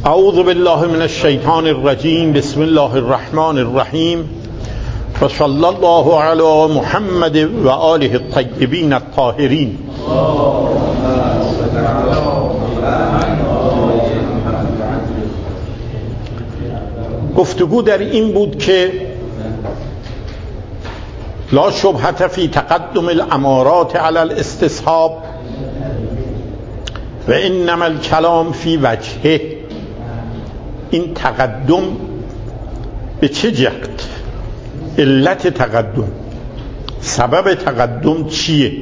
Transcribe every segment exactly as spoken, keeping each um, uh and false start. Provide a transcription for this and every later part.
اعوذ بالله من الشیطان الرجیم. بسم الله الرحمن الرحیم و صلی الله علی محمد و آله الطیبین الطاهرین. گفتگو در این بود که لا شبهة فی تقدم الامارات علی الاستصحاب و انما الکلام فی وجهه. این تقدم به چه جهت؟ علت تقدم، سبب تقدم چیه؟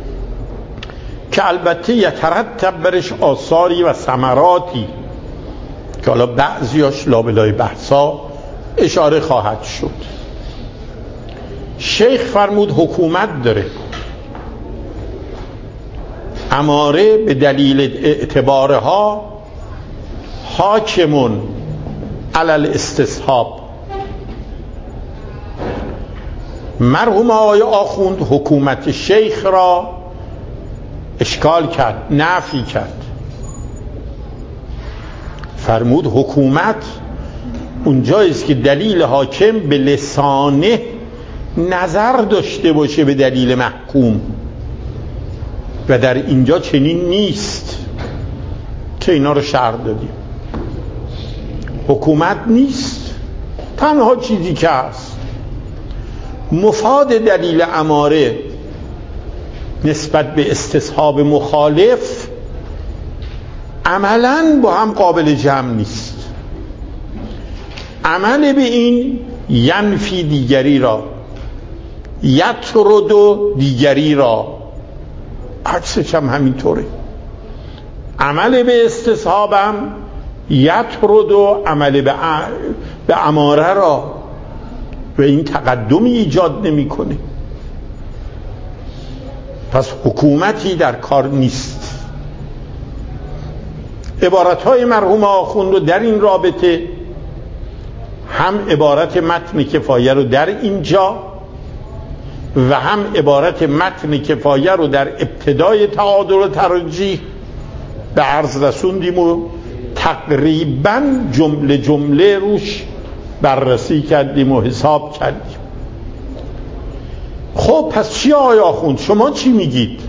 که البته یترتب برش آثاری و ثمراتی که حالا بعضیاش لابلای بحثا اشاره خواهد شد. شیخ فرمود حکومت داره، اماره به دلیل اعتبارها حاکمون علی الاستصحاب. مرحوم آقای آخوند حکومت شیخ را اشکال کرد، نفی کرد. فرمود حکومت اونجاییست که دلیل حاکم به لسانه نظر داشته باشه به دلیل محکوم، و در اینجا چنین نیست که اینا رو شرح دادیم. حکومت نیست، تنها چیزی که هست مفاد دلیل اماره نسبت به استصحاب مخالف عملاً با هم قابل جمع نیست. عمل به این ینفی دیگری را، یطرد و دیگری را، عکسش هم همینطوره. عمل به استصحابم یطرد و عمل به, به اماره را، و این تقدمی ایجاد نمی کنه. پس حکومتی در کار نیست. عبارتهای مرحوم آخوند رو در این رابطه، هم عبارت متن کفایه رو در اینجا و هم عبارت متن کفایه رو در ابتدای تعادل و ترجیح به عرض رسوندیم و تقریبا جمله جمله روش بررسی کردیم و حساب کردیم. خب پس چی آقای آخوند؟ شما چی میگید؟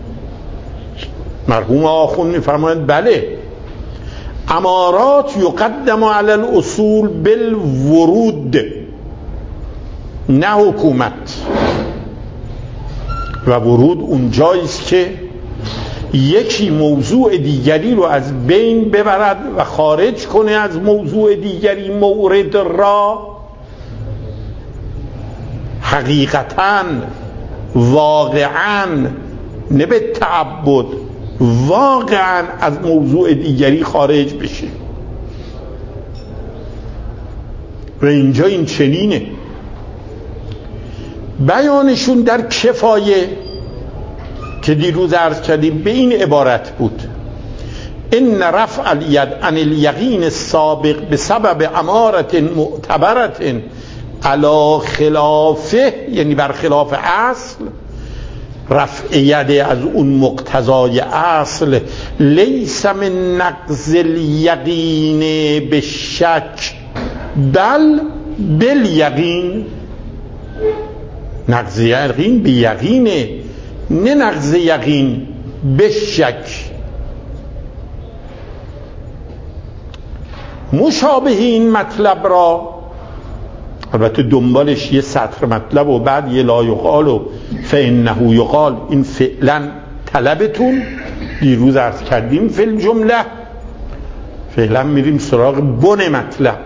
مرحوم آخوند میفرمایند بله، امارات یقدم علی الاصول بالورود، نه حکومت. و ورود اونجاییست که یکی موضوع دیگری رو از بین ببرد و خارج کنه از موضوع دیگری مورد را، حقیقتاً واقعاً نه به تعبد، واقعاً از موضوع دیگری خارج بشه. و اینجا این چنینه. بیانشون در کفایه که دیروز عرض کردیم به این عبارت بود: ان رفع الید عن الیقین السابق بسبب امارت معتبرت علی خلافه، یعنی برخلاف اصل، رفع ید از اون مقتضای اصل، لیس من نقض الیقین بالشک بل بالیقین. نقض یقین به یقینه، نه نقض یقین به شک. مشابه این مطلب را، البته دنبالش یه سطر مطلب و بعد یه لا یقال و فانه یقال، این فعلا طلبتون دیروز عرض کردیم فی الجمله. فعلا میریم سراغ بن مطلب.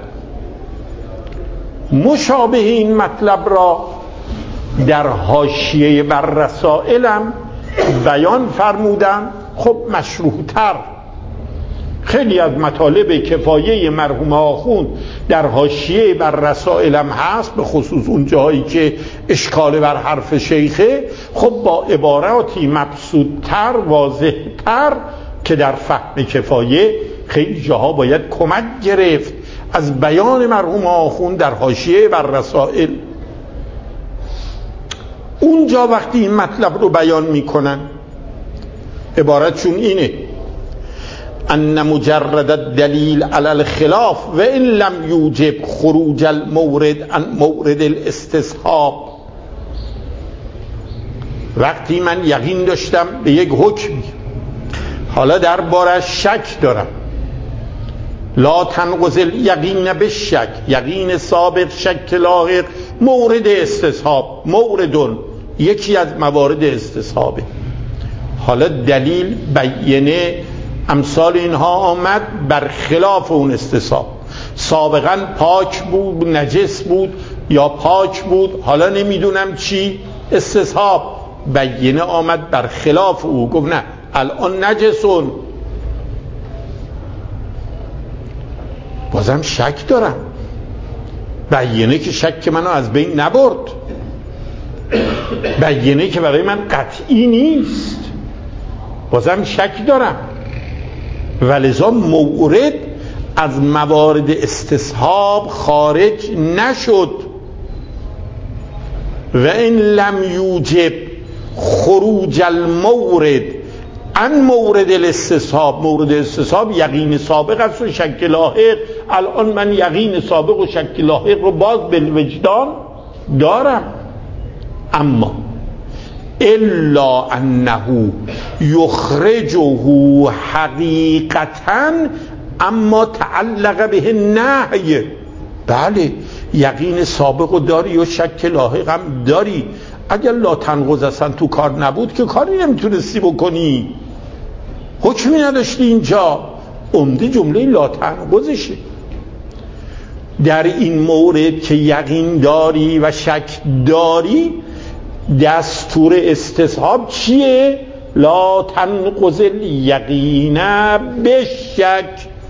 مشابه این مطلب را در حاشیه بر رسائلم بیان فرمودم. خب مشروح‌تر خیلی از مطالب کفایه مرحوم آخوند در حاشیه بر رسائلم هست، به خصوص اون جاهایی که اشکال بر حرف شیخه. خب با عباراتی مبسوط‌تر، واضح‌تر که در فهم کفایه خیلی جاها باید کمک گرفت از بیان مرحوم آخوند در حاشیه بر رسائل. اونجا وقتی این مطلب رو بیان میکنن عبارتشون اینه: ان مجرد الدلیل علی الخلاف و ان لم یوجب خروج المورد عن مورد الاستصحاب. وقتی من یقین داشتم به یک حکمی، حالا دربارش شک دارم، لا تنقض الیقین بالشک، یقین سابق شک لاحق مورد استصحاب، موردون یکی از موارد استصحابه. حالا دلیل بیینه امثال اینها آمد بر خلاف اون استصحاب، سابقا پاک بود نجس بود یا پاک بود، حالا نمیدونم چی استصحاب، بیینه آمد بر خلاف او، گفت نه الان نجسون، بازم شک دارم، بیینه که شک منو از بین نبرد، بیینه که برای من قطعی نیست، بازم شک دارم، ولذا مورد از موارد استصحاب خارج نشد. و این لم یوجب خروج المورد عن مورد الاستصحاب، مورد استصحاب یقین سابق است و شک لاحق، الان من یقین سابق و شک لاحق رو باز بالوجدان دارم، اما الا انه یخرجه حقیقتا اما تعلق به نهی. بله یقین سابق رو داری و شک لاحق هم داری، اگر لا تنقض اصلا تو کار نبود که کاری نمیتونستی بکنی، حکمی نداشتی اینجا، عمده جمله لا تنقضشه. در این مورد که یقین داری و شک داری، دستور استصحاب چیه؟ لا تنقض الیقین بالشک.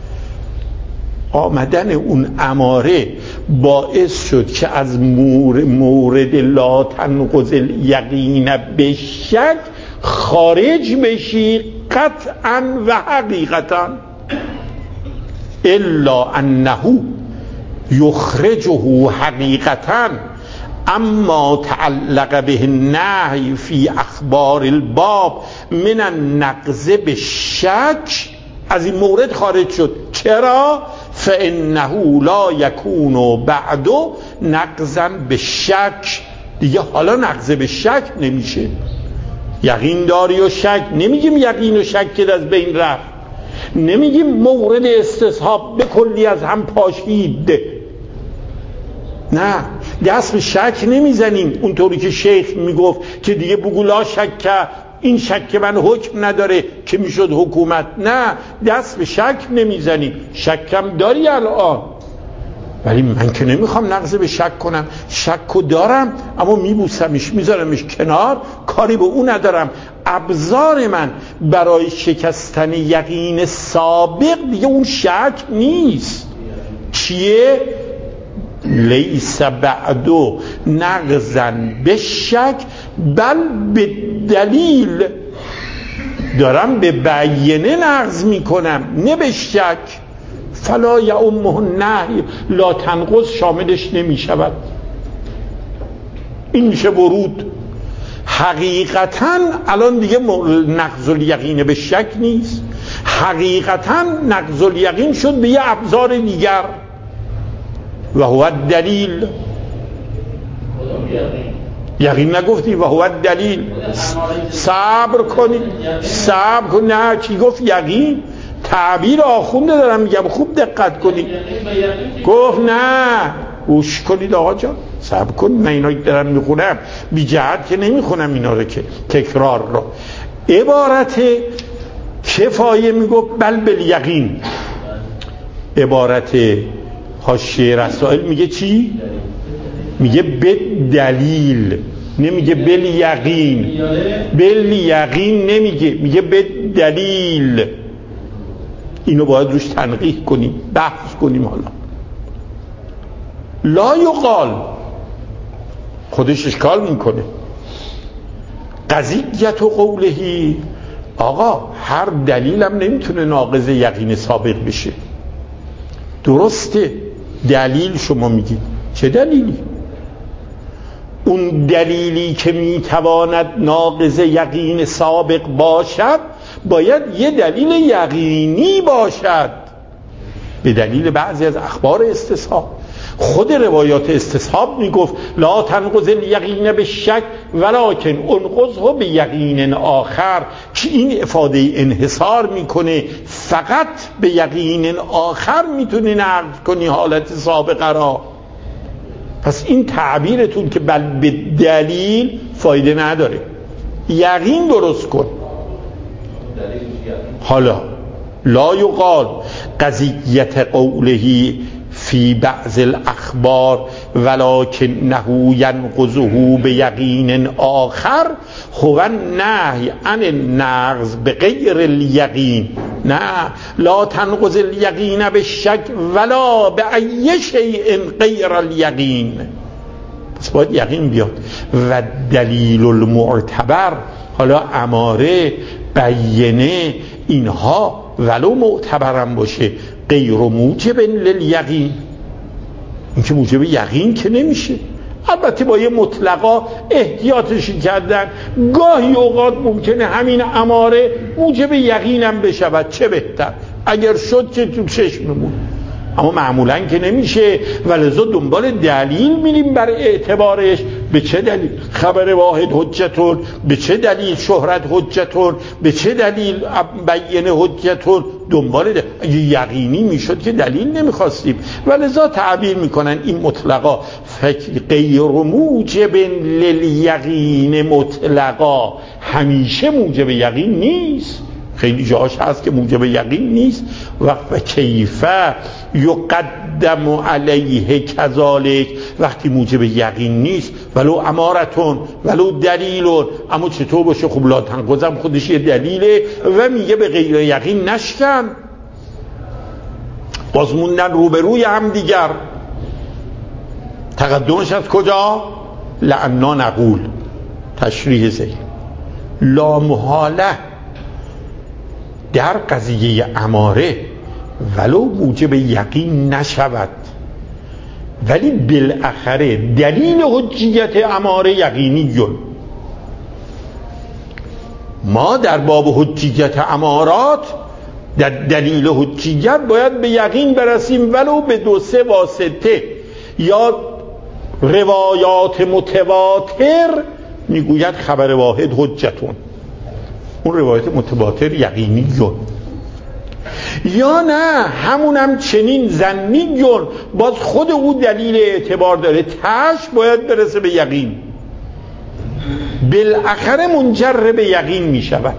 آمدن اون اماره باعث شد که از مورد لا تنقض الیقین بالشک خارج بشی قطعا و حقیقتا. الا انه یخرجه حقیقتا اما تعلق به النهی فی اخبار الباب من النقض بالشک، از این مورد خارج شد. چرا؟ فانه لا یکون بعد نقضا بالشک، دیگه حالا نقض بالشک نمیشه. یقین داری و شک، نمیگیم یقین و شک که از بین رفت، نمیگیم مورد استصحاب به کلی از هم پاشید، نه دست به شک نمیزنیم اونطوری که شیخ میگفت که دیگه بگو لا شک، این شک من حکم نداره که میشد حکومت، نه دست به شک نمیزنیم. شکم داری الان، ولی من که نمیخوام نقض به شک کنم، شکو دارم اما میبوسمش میذارمش کنار، کاری به اون ندارم. ابزار من برای شکستن یقین سابق دیگه اون شک نیست. چیه؟ لیس بعدو نقضن به شک بل به دلیل، دارم به بیینه نقض میکنم نه به شک. فلا یعمه النهی، لا تنقض شاملش نمیشود. این میشه ورود. حقیقتا الان دیگه نقض الیقین به شک نیست، حقیقتا نقض الیقین شد به یه ابزار دیگر و هو الدلیل. یقین نگفتی و هو الدلیل. صبر کنید صبر کنید. نه چی گفت؟ یقین. تعبیر آخونده دارم میگم، خوب دقت کنید. گفت نه گوش کنید آقا جان، صبر کنید، من اینا دارم میخونم بی جهت که نمیخونم اینا رو که تکرار رو. عبارت کفایه میگفت بل بالیقین، عبارت حاشیه رسائل میگه چی؟ میگه به دلیل، نمیگه بل یقین. بل یقین نمیگه، میگه به دلیل. اینو باید روش تنقیح کنیم، بحث کنیم. حالا لا یقال، خودش اشکال میکنه. قضیت و قولهی، آقا هر دلیلم نمیتونه ناقض یقین سابق بشه. درسته دلیل شما میگید، چه دلیلی؟ اون دلیلی که میتواند ناقض یقین سابق باشد باید یه دلیل یقینی باشد به دلیل بعضی از اخبار استصحاب. خود روایات استصحاب میگفت لا تنقض الیقین به شک ولکن انقضه به یقین آخر، که این افاده انحصار میکنه فقط به یقین آخر میتونی نقض کنی حالت سابقه را. پس این تعبیرتون که بل به دلیل فایده نداره، یقین درست کن. حالا لا یقال قضیت قوله فی بعض الاخبار ولکنه ینقضه به یقین آخر هو النهی عن النقض به غیر الیقین. نه، لا تنقض الیقین به شک ولا به ای شیء غیر الیقین. پس باید یقین بیاد. و دلیل المعتبر، حالا اماره، بیینه، اینها ولو معتبرم باشه غیر موجب للیقین، این که موجب یقین که نمیشه. البته با یه مطلقا احتیاطشی کردن، گاهی اوقات ممکنه همین اماره موجب یقینم بشود، چه بهتر، اگر شد که تو چشممون، اما معمولا که نمیشه. ولذا دنبال دلیل میریم بر اعتبارش. به چه دلیل خبر واحد حجتون، به چه دلیل شهرت حجتون، به چه دلیل بیانه حجتون، دنبال دلیل. اگه یقینی میشد که دلیل نمیخواستیم. ولذا تعبیر میکنن این مطلقا غیر موجب للیقین، مطلقا همیشه موجب یقین نیست، خیلی جاش هست که موجب یقین نیست. و کیفه یقدم علیه کذالک، وقتی موجب یقین نیست ولو امارتون ولو دلیلون، اما چطور باشه؟ خب لا تنقضم خودش یه دلیله و میگه به غیر یقین نشکن. باز موندن روبروی هم دیگر. تقدمش از کجا؟ لعنا نقول، تشریح زیر لا محاله در قضیه اماره ولو موجب یقین نشود، ولی بالاخره دلیل حجیت اماره یقینیون. ما در باب حجیت امارات، در دلیل حجیت باید به یقین برسیم ولو به دو سه واسطه. یا روایات متواتر میگوید خبر واحد حجتون، اون روایت متواتر یقینیون. یا نه همونم چنین ظنیون، باز خود او دلیل اعتبار داره، تاش باید برسه به یقین، بالاخره منجر به یقین می شود.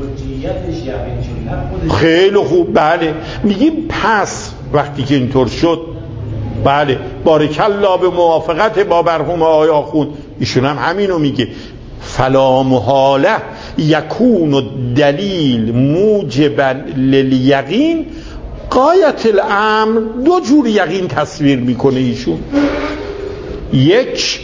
خیلی خوب، بله. میگیم پس وقتی که اینطور شد، بله بارک الله به موافقت با مرحوم آقای آخوند، ایشون هم همینو میگه، فلا محاله یکون الدلیل موجبا للیقین. غایت الامر دو جور یقین تصویر میکنه ایشون. یک،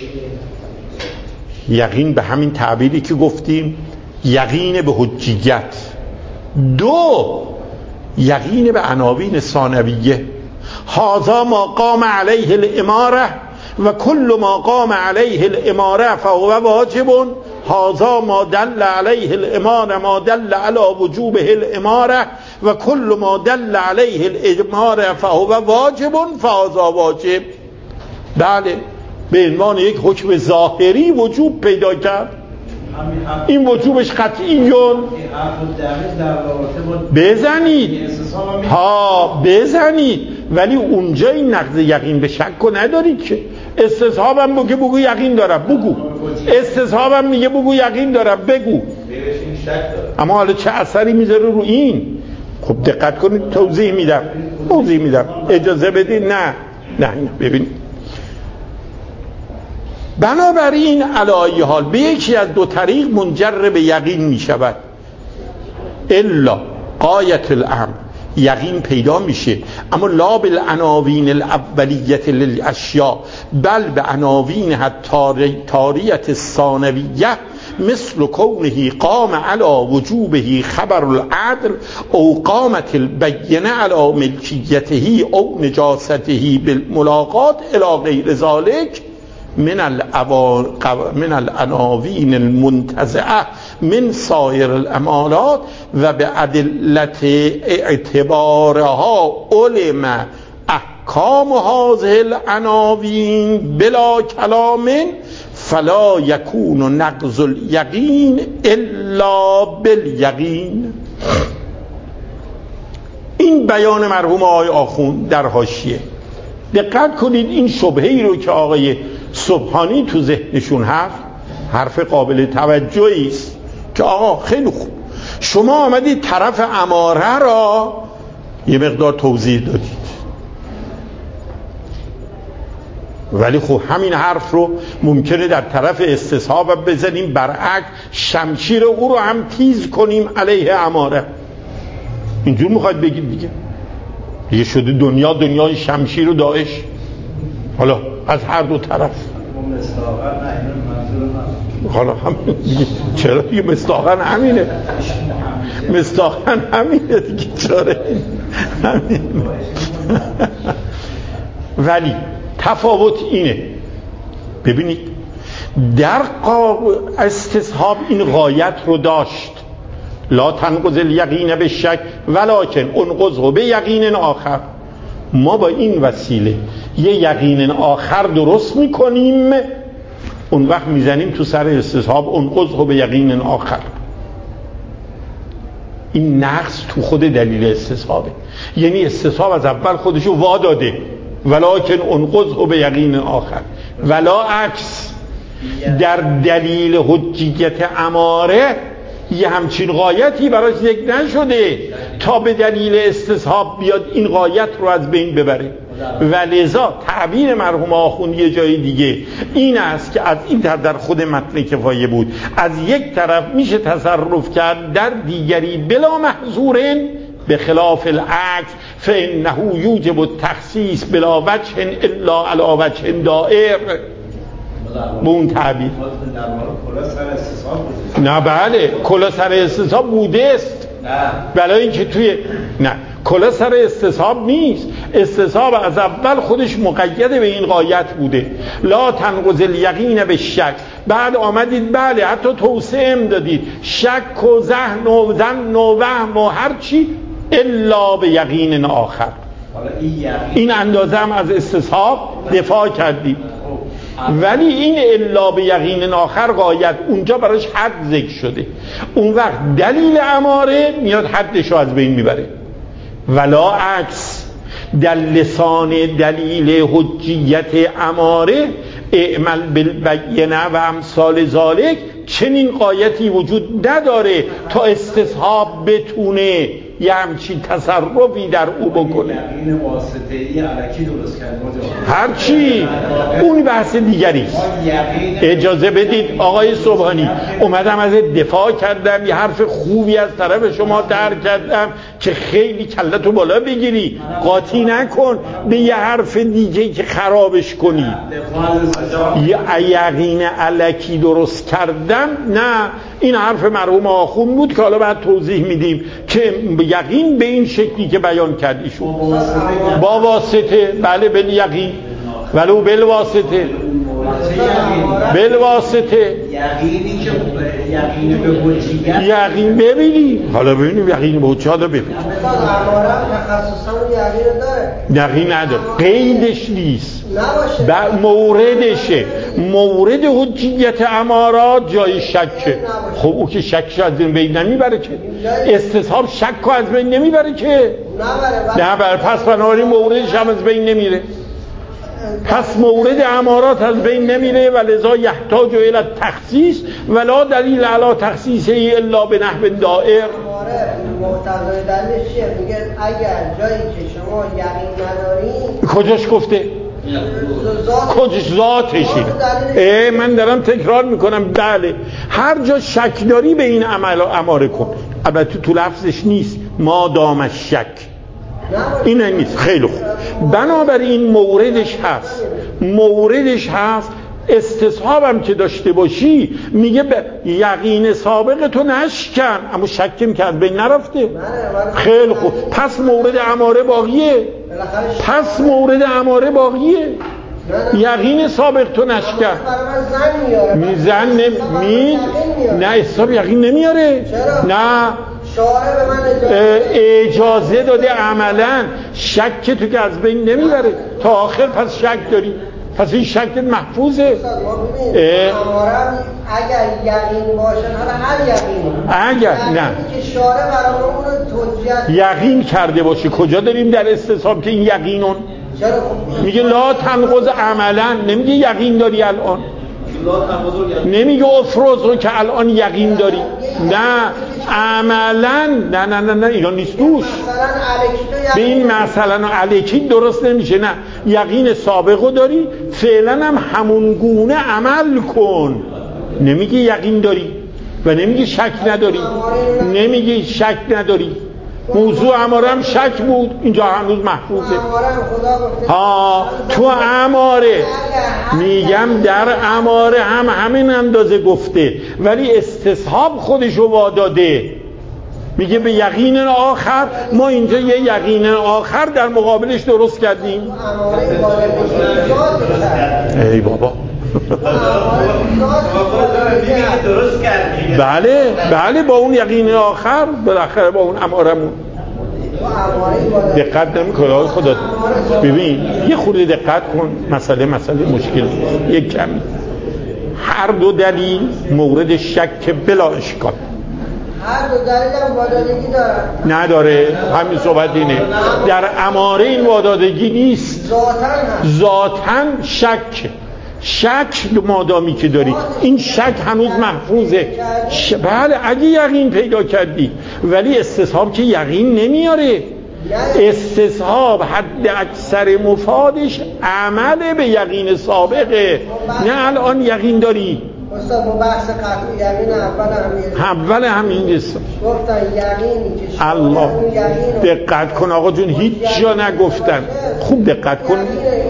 یقین به همین تعبیری که گفتیم، یقین به حجیت. دو، یقین به عناوین ثانویه. هذا ما قام علیه الاماره و کل ما قام علیه الاماره فهو واجب. هذا ما دل علیه الاماره ما دل علی وجوبه الاماره و کل ما دل علیه الاماره فهو واجب فهذا واجب. بله، به عنوان یک حکم ظاهری وجوب پیدا کرد. این وجوبش قطعیون. بزنید ها بزنید، ولی اونجا این نقض یقین به شک رو ندارید که. استصحابم بگو بگو یقین دارم بگو، استصحابم میگه بگو یقین دارم بگو، اما حالا چه اثری میذاره رو این؟ خب دقت کنید، توضیح میدم توضیح میدم اجازه بدید. نه نه ببینید، بنابراین علی حال به یکی از دو طریق منجر به یقین می شود. الا غایت الامر، یقین پیدا میشه، اما لا بالعناوین الاولیت للاشیاء بل به عناوین تاریت الثانویه، مثل کونه قام علی وجوبه خبر العدل او قامت البینه علی ملکیته او نجاسته بالملاقات الی غیر ذلك من من العناوین المنتزعه من سایر الامارات و به ادلت اعتبارها علم احکام هذه العناوین بلا کلام فلا یکون نقض الیقین الا بالیقین. این بیان مرحوم آقای آخوند در حاشیه. دقت کنید این شبهه‌ای رو که آقای سبحانی تو ذهنشون هست حرف قابل توجهی است که آقا خیلی خوب شما آمدید طرف اماره را یه مقدار توضیح دادید، ولی خب همین حرف رو ممکنه در طرف استصحاب بزنیم برعکس شمشیر او رو هم تیز کنیم علیه اماره. اینجور میخواید بگید دیگه دیگه شده دنیا دنیای شمشیر و داعش، حالا از هر دو طرف. حالا هم چرا دیگه مصداقاً همینه، مصداقاً همینه دیگه چرا همینه. ولی تفاوت اینه، ببینید در استصحاب این غایت رو داشت لا تنقض الیقین بالشک ولکن انقضه بیقین آخر. ما با این وسیله یه یقین آخر درست میکنیم، اون وقت میزنیم تو سر استصحاب انقضه بیقین آخر. این نقص تو خود دلیل استصحابه، یعنی استصحاب از اول خودشو وا داده ولکن انقضه بیقین آخر، ولا عکس. در دلیل حجیت اماره یه همچین غایتی براش ذکر نشده تا به دلیل استصحاب بیاد این غایت رو از بین ببره. ولذا تعبیر مرحوم آخوند یه جای دیگه این است که از این طرف در خود متن کفایه بود، از یک طرف میشه تصرف کرد در دیگری بلا محظورن به خلاف العکس فانه یوجب التخصیص بلا وجه الا علی وجه دائر. به اون تعبیر نه بله کلا سر استصحاب بوده است، بلای اینکه توی نه کلا سر استصحاب نیست. استصحاب از اول خودش مقید به این غایت بوده لا تنقض الیقین بالشک، بعد آمدید بله حتی توسعه ام دادید شک و ذهن و ظن و وهم و هر چی الا به یقین آخر. این اندازه هم از استصحاب دفاع کردید، ولی این الا به یقین آخر غایت اونجا براش حد ذکر شده، اون وقت دلیل اماره میاد حدشو از بین میبره. ولا عکس در لسان دلیل حجیت اماره اعمل بالبینه و امثال ذالک چنین غایتی وجود نداره تا استصحاب بتونه یه همچین تصرفی در او بکنه. هرچی اون بحث دیگری است. اجازه بدید آقای سبحانی اومدم از دفاع کردم، یه حرف خوبی از طرف شما درک کردم که خیلی کلتو بالا بگیری، قاطی نکن به یه حرف دیگه که خرابش کنی. یه یقین الکی درست کردم، نه این حرف مرحوم آخوند بود که حالا بعد توضیح میدیم که یقین به این شکلی که بیان کردی شد با واسطه، بله بل یقین ولو بل واسطه بل واسطه یقینی که یقین به حجیت یقین ببینی حالا ببینیم یقین به حجیت حالا ببینیم تخصصا یقین داره یقین نداره قیدش نیست و موردشه. مورد حجیت امارات جای شکه. خب او که شکش از بین نمیبره که، استصحاب شک از بین نمیبره که، نه بر پس بنابراین موردش هم از بین نمیره، پس مورد امارات از بین نمیره و لذا یحتاج الی تخصیص ولا دلیل علی تخصیصه الا به نحو دائر. مقتضای دلیلش چیه؟ میگه اگر جایی که شما یقین ندارین کجاش گفته؟ کجاش ذاتشه؟ من دارم تکرار میکنم بله هر جا شک داری به این عمل اماره کن، البته تو لفظش نیست ما دام شک این نیست. خیلی خوب بنابراین موردش هست موردش هست استصحابم که داشته باشی میگه به یقین سابق تو نشکن اما شکم که از بین نرفته. خیلی خوب پس مورد اماره باقیه، پس مورد اماره باقیه، یقین سابق تو نشکن میزن می میاره. نه استصحاب یقین نمیاره. چرا؟ نه شارع به من اجازه, اجازه داده عملا. شک تو که از بین نمیبره تا آخر، پس شک داری، پس این شک محفوظه. امارم اگر یقین باشه، حالا هر یقین اگر نه که شارع برای اون توجیه یقین کرده باشه، کجا داریم در استصحاب که این یقینون؟ میگه لا تنقض عملا، نمیگه یقین داری الان، نمیگه افروز رو که الان یقین داری، نه عملا، نه نه نه نه اینا نیست دوش. به این مثلا علیکی درست نمیشه. نه یقین سابقو داری، فعلا هم همون گونه عمل کن. نمیگه یقین داری و نمیگه شک نداری، نمیگه شک نداری. موضوع اماره هم شک بود، اینجا هنوز محفوظه. ها تو اماره میگم در اماره هم همین اندازه گفته، ولی استصحاب خودشو واداده. میگه به یقین آخر، ما اینجا یه یقین آخر در مقابلش درست کردیم. ای بابا بله بله با اون یقین آخر بالاخره با اون امارمون دقت نمی‌کنه. خدا ببین یه خورده دقت کن، مسئله مسئله مشکل یک کمی. هر دو دلیل مورد شک بلا اشکال. هر دو دلیل هم وادادگی دارن؟ نداره، همین صحبت اینه. در اماره این وادادگی نیست، ذاتاً شک. شک مادامی که داری، این شک هنوز محفوظه. ش... بله اگه یقین پیدا کردی، ولی استصحاب که یقین نمیاره. استصحاب حد اکثر مفادش عمل به یقین سابقه، نه الان یقین داری. استاد بحث قطعی یقین اول همین اول همین نیست. گفتن یقینی که الله دقت کن آقا جون، هیچ جا نگفتن. خوب دقت کن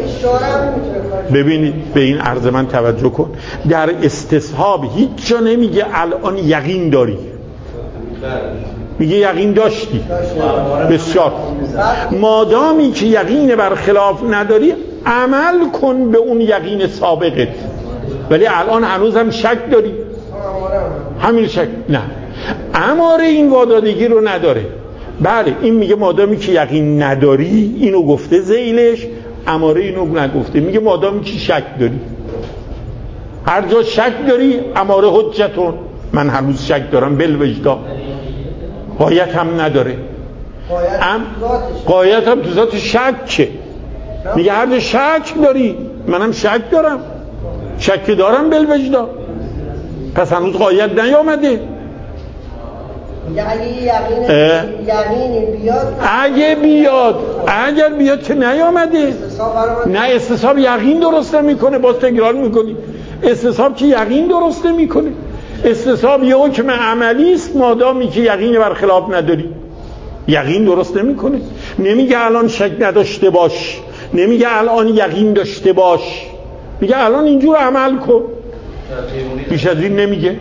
ببینید، به این عرض من توجه کن. در استصحاب هیچ جا نمیگه الان یقین داری، میگه یقین داشتی. بسیار. مادامی که یقین برخلاف نداری، عمل کن به اون یقین سابقت، ولی الان هنوز هم شک داری. همین شک نه، اماره این وادادگی رو نداره. بله این میگه مادامی که یقین نداری، اینو گفته ذیلش، اماره اینو نگفته. میگه مادامی که شک داری، هر جا شک داری اماره حجتون. من هنوز شک دارم بالوجدا، قایت هم نداره. ام قایت هم تو ذات شکه. میگه هر جا شک داری، منم شک دارم، شک دارم بالوجدا، پس هنوز قایت نیامده. یعنی یقینی بیاد، اگه بیاد، اگر بیاد که نیامده. نه استصحاب یقین درست نمیکنه. باز تکرار میکنی، استصحاب که یقین درست نمیکنه. استصحاب یه حکم عملی است، مادامی که یقین برخلاف نداری، یقین درست نمیکنه. نمیگه الان شک نداشته باش، نمیگه الان یقین داشته باش، میگه الان اینجور عمل کن. بیش از این نمیگه.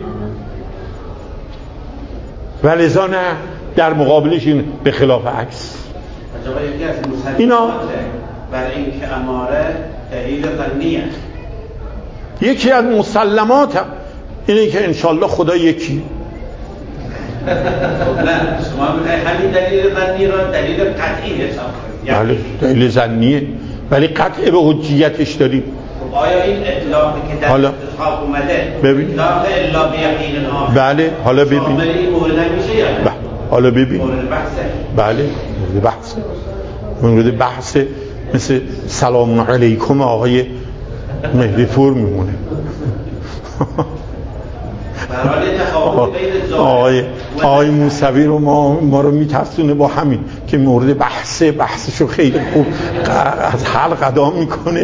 ولذا نه، در مقابلش این به خلاف عکس. اینا برای اینکه اماره دلیل ظنیه، یکی از مسلمات هم اینه که انشالله خدا یکی. نه شما میخواید همین دلیل ظنی را دلیل قطعی حساب کنید. بله دلیل ظنیه، ولی قطع به حجیتش داریم. آیا این اطلاقی که در استصحاب اومده ببین اطلاق الا بیقین آخر، بله حالا ببین شامل این مورد نمیشه یا نه؟ بله حالا ببین مورد بحثه. بله مورد بحثه. مورد بحثه، مثل سلام علیکم آقای مهدی پور میمونه. آقای آقای موسوی رو ما ما رو میتفسونه با همین که مورد بحثه، بحثشو خیلی خوب از حل قدام میکنه.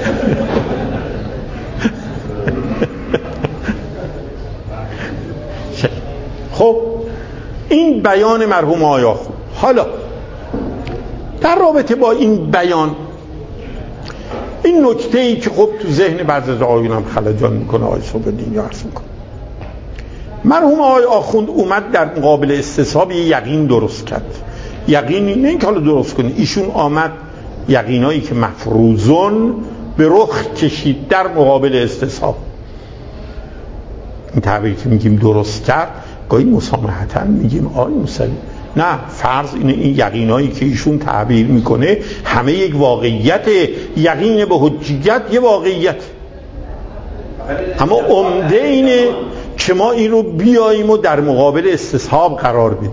خب این بیان مرحوم آقای آخوند. حالا در رابطه با این بیان، این نکته ای که خب تو ذهن بعضی از آقایون هم خلجان میکنه، آقای صبح‌دین یا عرض میکنه، مرحوم آقای آخوند اومد در مقابل استصحاب یه یقین درست کرد. یقینی نه اینکه حالا درست کنه، ایشون آمد یقینایی که مفروضون به رخ کشید در مقابل استصحاب. این تعبیر که میگیم درست کرد گاهی مسامحتاً میگیم آی موسوی نه، فرض اینه این یقینایی که ایشون تعبیر میکنه همه یک واقعیت، یقین به حجیت یه واقعیت، اما عمده اینه که ما این رو بیاییم و در مقابل استصحاب قرار بدیم.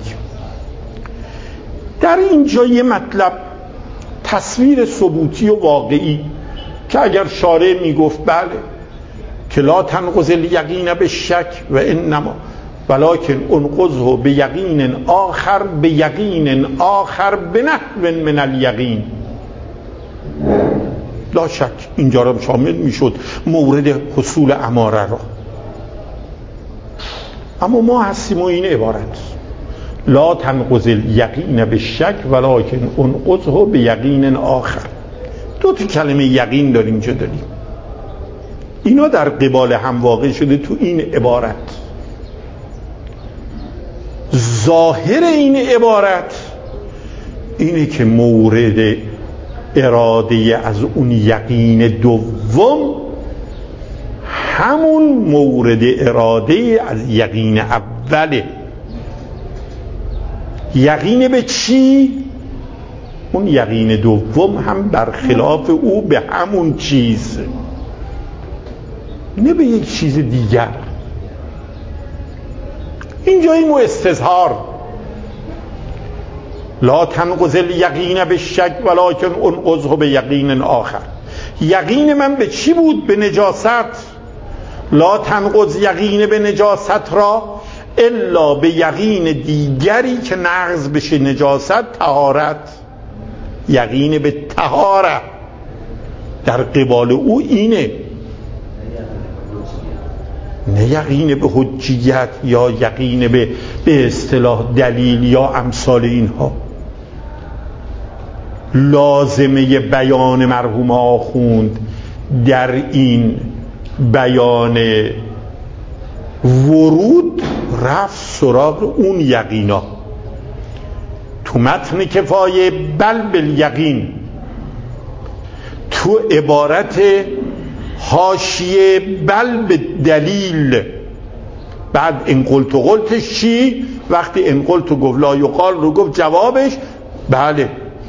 در اینجا یه مطلب تصویر ثبوتی و واقعی که اگر شارع میگفت بله که لا تنقض الیقین به شک و انما ولکن انقضه به یقین آخر به یقین آخر به نحو من الیقین، لا شک اینجا را شامل میشد مورد حصول اماره را. اما ما هستیم و این عبارت لا تنقض الیقین به شک ولکن انقضه به یقین آخر. دو تا کلمه یقین داریم اینجا داریم، اینا در قبال هم واقع شده تو این عبارت. ظاهر این عبارت اینه که مورد اراده از اون یقین دوم همون مورد اراده از یقین اوله. یقین به چی؟ اون یقین دوم هم برخلاف او به همون چیز، نه به یک چیز دیگر. اینجا این استظهار لا تنقض الیقین به شک ولکن انقضه به یقین آخر. یقین من به چی بود؟ به نجاست. لا تنقض یقین به نجاست را الا به یقین دیگری که نقض بشه نجاست، طهارت. یقین به طهارت در قبال او اینه، نه یقین به حجیت یا یقین به به اصطلاح دلیل یا امثال اینها. لازمه بیان مرحوم آخوند در این بیان ورود رفت سراغ اون یقینا. تو متن کفایه بل بالیقین، تو عبارت حاشیه بل به دلیل، بعد ان قلت قلتش چی؟ وقتی ان قلت گفت لا یقال رو گفت جوابش بله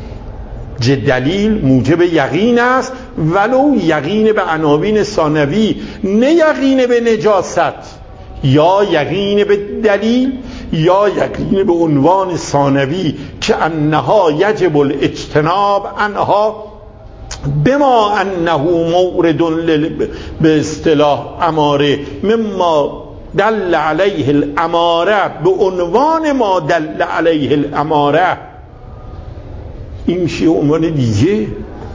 دلیل موجب یقین است، ولو یقین به عناوین ثانوی، نه یقین به نجاست، یا یقین به دلیل یا یقین به عنوان ثانوی که انها یجب الاجتناب عنها بما انه مورد به اصطلاح اماره مما دل علیه الاماره، به عنوان ما دل علیه الاماره. این میشه عنوان دیگه.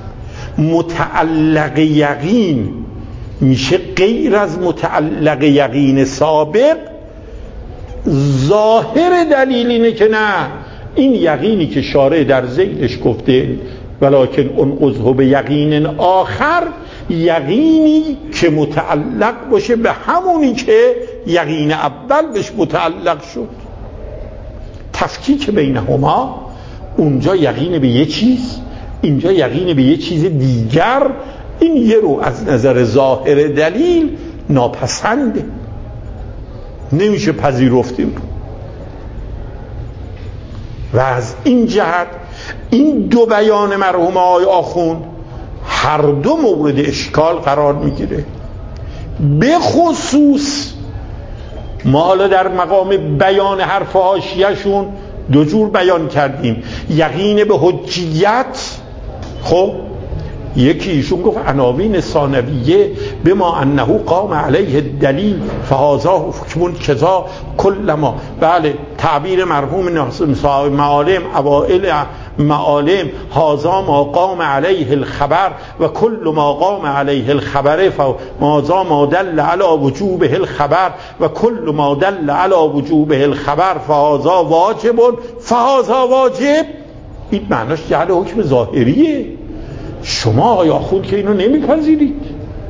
متعلق یقین میشه غیر از متعلق یقین سابق. ظاهر دلیل اینه که نه، این یقینی که شارع در ذیلش گفته ولکن انقضه به یقین آخر، یقینی که متعلق باشه به همونی که یقین اول بهش متعلق شد. تفکیک بینهما، اونجا یقین به یه چیز، اینجا یقین به یه چیز دیگر. این یه رو از نظر ظاهر دلیل ناپسنده، نمیشه پذیرفتیم. و از این جهت این دو بیان مرحوم آقای آخوند هر دو مورد اشکال قرار میگیره. به خصوص ما حالا در مقام بیان حرف حاشیه‌شون دو جور بیان کردیم. یقین به حجیت، خب یکی ایشون گفت عناوین ثانویه بما انه قام علیه دلیل فهذا حکم کذا کل ما. بله تعبیر مرحوم صاحب معالم اوائل معالم هذا ما قام علیه الخبر و کل ما قام علیه الخبر فهذا ما دل علی وجوبه الخبر و کل ما دل علی وجوبه الخبر فهذا واجب فهذا واجب. این معناش جعل حکم ظاهریه. شما آقای آخوند که اینو نمیپذیرید،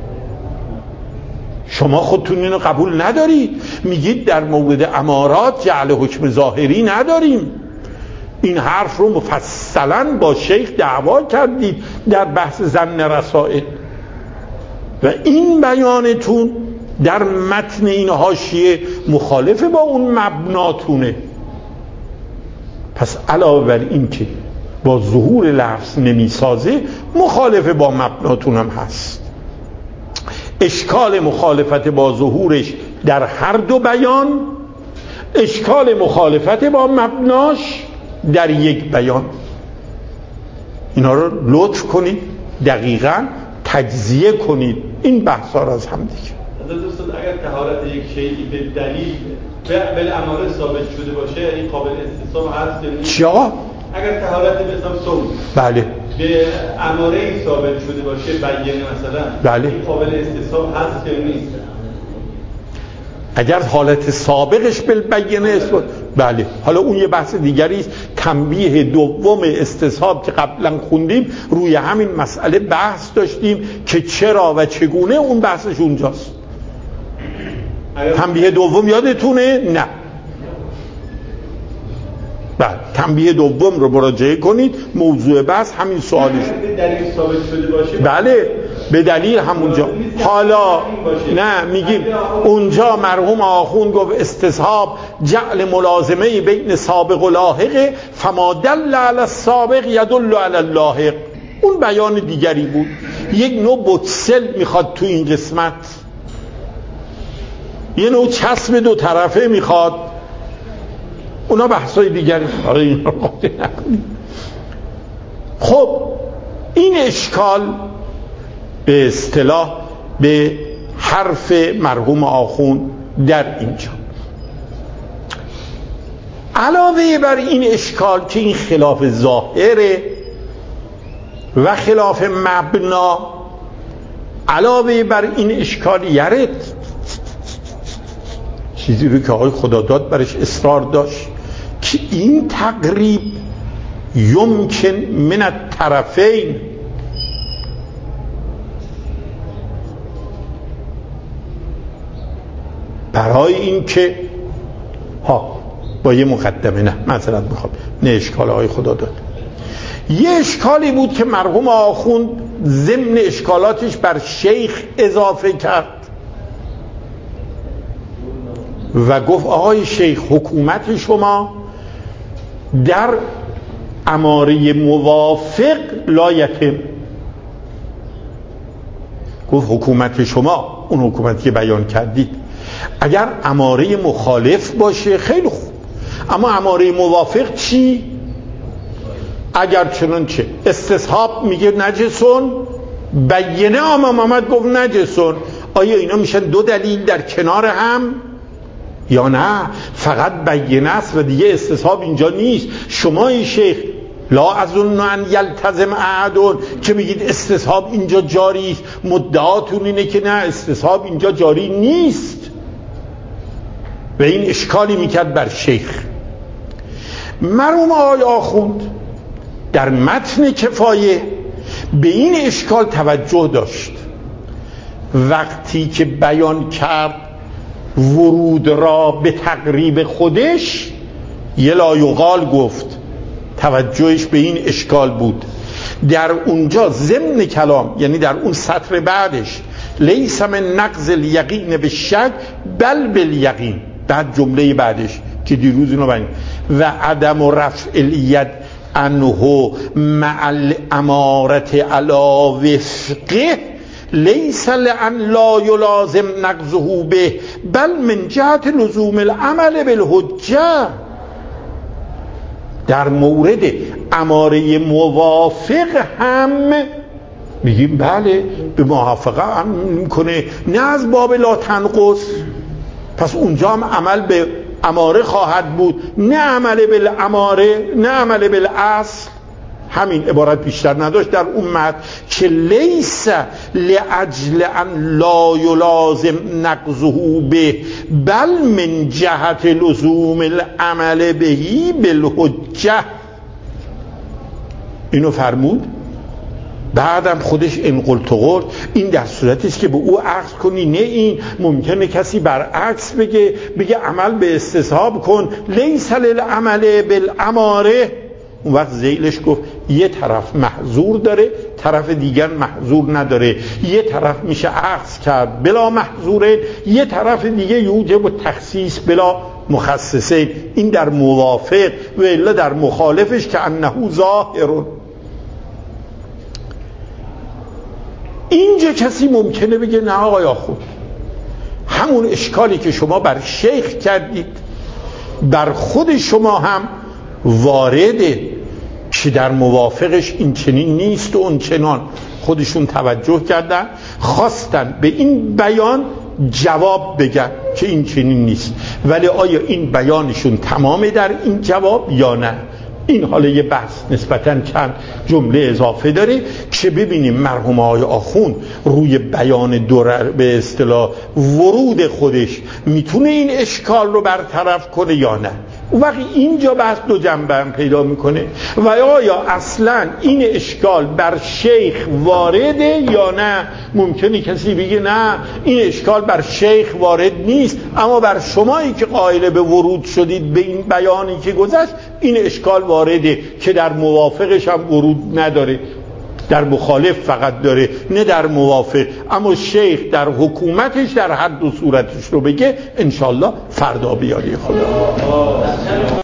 شما خودتون اینو قبول ندارید، میگید در مورد امارات جعل حکم ظاهری نداریم. این حرف رو مفصلا با شیخ دعوا کردید در بحث ظن رسائل و این بیانتون در متن این حاشیه مخالف با اون مبناتونه. پس علاوه بر این که با ظهور لفظ نمیسازه، مخالف با مبناتون هم هست. اشکال مخالفت با ظهورش در هر دو بیان، اشکال مخالفت با مبناش در یک بیان. اینا رو لطف کنید دقیقاً تجزیه کنید این بحثا را از هم دیگه. دوستان اگر طهارت یک شیئی به دلیل بالاماره ثابت شده باشه، این قابل استصحاب هست یا نیست؟ چیا؟ اگر طهارت به حساب صوم بله به اماره ثابت شده باشه، بیانه مثلا، بله، این قابل استصحاب هست یا نیست؟ اگر حالت سابقش بالبینه اثبات، بله. حالا اون یه بحث دیگری است. تنبیه دوم استصحاب که قبلا خوندیم روی همین مسئله بحث داشتیم که چرا و چگونه، اون بحثش اونجاست. تنبیه دوم یادتونه؟ نه. بله، تنبیه دوم رو مراجعه کنید، موضوع بحث همین سوالش. به دلیل ثابت شده باشه، بله، به دلیل همونجا. حالا نه، میگیم اونجا مرحوم آخوند گفت استصحاب جعل ملازمه بین سابق و لاحق، فما دل علی السابق یدل علی اللاحق. اون بیان دیگری بود. یک نوع بتسل میخواد تو این قسمت، یه نوع چسب دو طرفه میخواد. اونا بحثای دیگری. خب این اشکال به اصطلاح به حرف مرحوم آخوند در اینجا. علاوه بر این اشکال که این خلاف ظاهره و خلاف مبنا، علاوه بر این اشکال یرد چیزی رو که آقای خداداد برش اصرار داشت که این تقریب یمکن من الطرفین، برای این که ها با یه مقدمه، نه معذرت میخوام، نه اشکال آقای خداداد، یه اشکالی بود که مرحوم آخوند ضمن اشکالاتش بر شیخ اضافه کرد و گفت آقای شیخ حکومت شما در اماره موافق لا یتم. گفت حکومت شما، اون حکومتی که بیان کردید، اگر اماره مخالف باشه خیلی خوب، اما اماره موافق چی؟ اگر چنانچه استصحاب میگه نجسون، بیانه امام محمد گفت نجسون، آیا اینا میشن دو دلیل در کنار هم یا نه؟ فقط بیانه است و دیگه استصحاب اینجا نیست. شما ای شیخ لا اظن ان یلتزم احد که میگید استصحاب اینجا جاری است، مدعاتون اینه که نه استصحاب اینجا جاری نیست. و این اشکالی میکرد بر شیخ. مرحوم آقای آخوند در متن کفایه به این اشکال توجه داشت. وقتی که بیان کرد ورود را به تقریب خودش، یه لایقال گفت، توجهش به این اشکال بود. در اونجا ضمن کلام، یعنی در اون سطر بعدش، لیس من نقض الیقین به شک بل بالیقین، بعد جمله بعدش که دیروز اینو بگیم، و عدم و رفع الید عنه مع الامارت علا وفقه لیس لان لا یلازم نقضه به بل من جهت لزوم العمل بالحجه. در مورد اماره موافق هم میگیم بله به موافقه هم میکنه، نه از باب لا تنقص، پس اونجا هم عمل به اماره خواهد بود، نه عمل بالاماره، نه عمل بالاصل. همین عبارت بیشتر نداشت در اون متن که لیس لاجل ان لا یلازم نقضه به بل من جهت لزوم العمل بهی بالحجه. اینو فرمود. بعدم خودش این قلت قلت، این در صورتی است که به او عقد کنی، نه این ممکنه کسی برعکس بگه بگه عمل به استصحاب کن، لیس للعمل بالاماره. اون وقت زیلش گفت یه طرف محظور داره، طرف دیگر محظور نداره، یه طرف میشه عکس کرد بلا محظوره، یه طرف دیگه یوجب و تخصیص بلا مخصصه. این در موافق و الا در مخالفش که انه ظاهر. اینجا کسی ممکنه بگه نه آقای آخوند، همون اشکالی که شما بر شیخ کردید بر خود شما هم وارده که در موافقش این چنین نیست و اون چنان. خودشون توجه کردن خواستن به این بیان جواب بگن که این چنین نیست، ولی آیا این بیانشون تمامه در این جواب یا نه؟ این حالا یه بحث نسبتاً چند جمله اضافه داره که ببینیم مرحوم آقای آخوند روی بیان دور به اصطلاح ورود خودش میتونه این اشکال رو برطرف کنه یا نه. وقتی اینجا بحث دو جنبه هم پیدا میکنه و آیا اصلا این اشکال بر شیخ وارده یا نه. ممکنه کسی بگه نه این اشکال بر شیخ وارد نیست، اما بر شمایی که قائل به ورود شدید به این بیانی که گذشت این اشکال وارده که در موافقش هم ورود نداره، در مخالف فقط داره نه در موافق. اما شیخ در حکومتش در هر دو صورتش رو بگه انشالله فردا بیاری خدا.